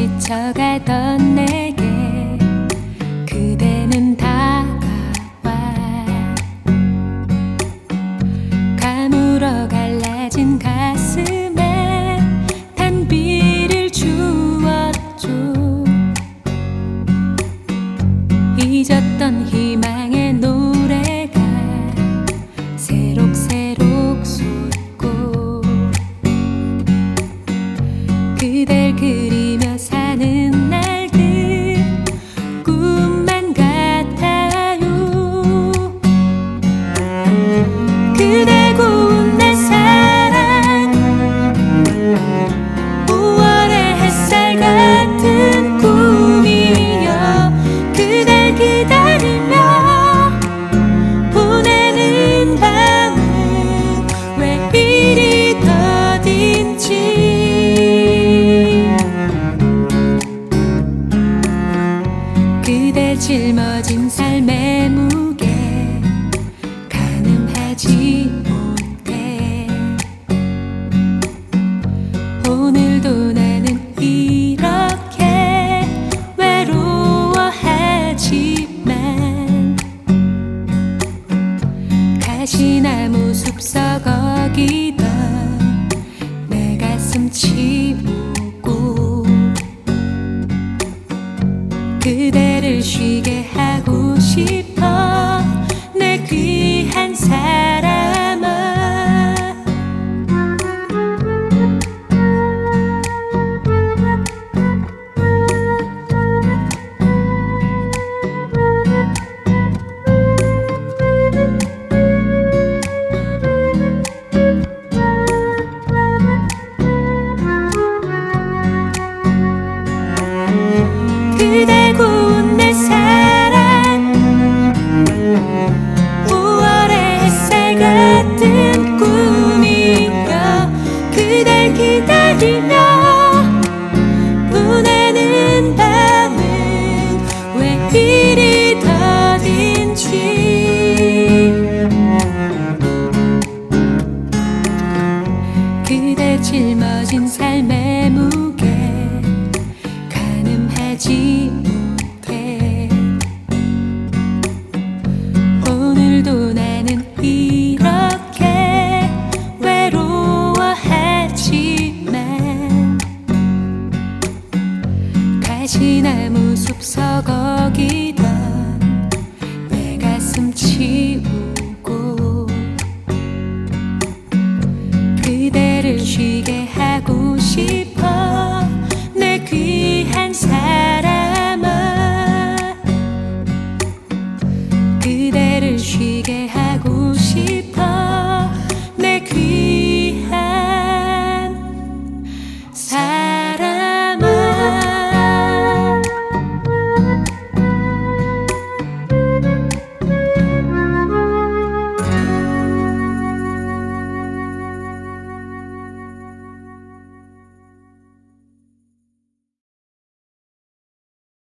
지쳐가던 내게 그대는 다가와 가물어 갈라진 가슴에 단비를 주었죠. 잊었던 희망의 노래가 새록새록 솟고 그댈 그리며 사는 날들 꿈만 같아요. 그대 고운 내 사랑 5월의 햇살 같은 꿈이여 그댈 기다리며 보내는 밤은 왜 이리 더딘지. 그대 짊어진 삶의 무게 가늠하지 못해 오늘도 나는 이렇게 외로워하지만 가시나무 숲속 어기던 내 가슴 치우고 그대를 쉬게 하고 싶어 내 귀한 사람아. 그대 고운 내 사랑 5월의 햇살 같은 꿈이여 그댈 기다리며 보내는 밤은 왜 이리 더딘지. 그대 짊어진 삶의 무게 가늠하지 못해 오늘도 나는 이렇게 외로워하지만 가시나무 숲속 어기던 내 가슴 치우고 그대를 쉬게 하고 싶어 내 귀한 사람아. 그대를 쉬게 하고